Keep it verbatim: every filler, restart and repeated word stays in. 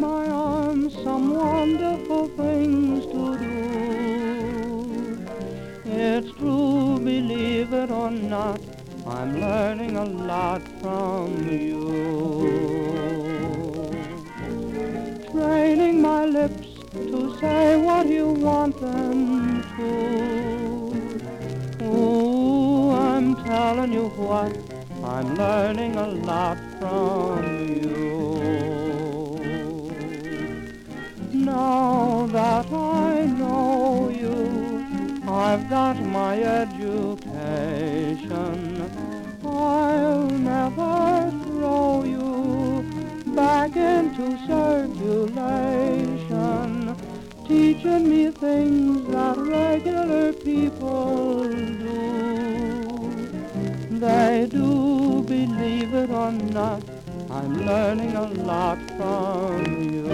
my arms some wonderful things to do. It's true, believe it or not, I'm learning a lot from you. Training my lips to say what you want them to. Ooh, I'm telling you what, I'm learning a lot from you. Now that I know you, I've got my education. I'll never throw you back into circulation, teaching me things that regular people do. They do, believe it or not, I'm learning a lot from you.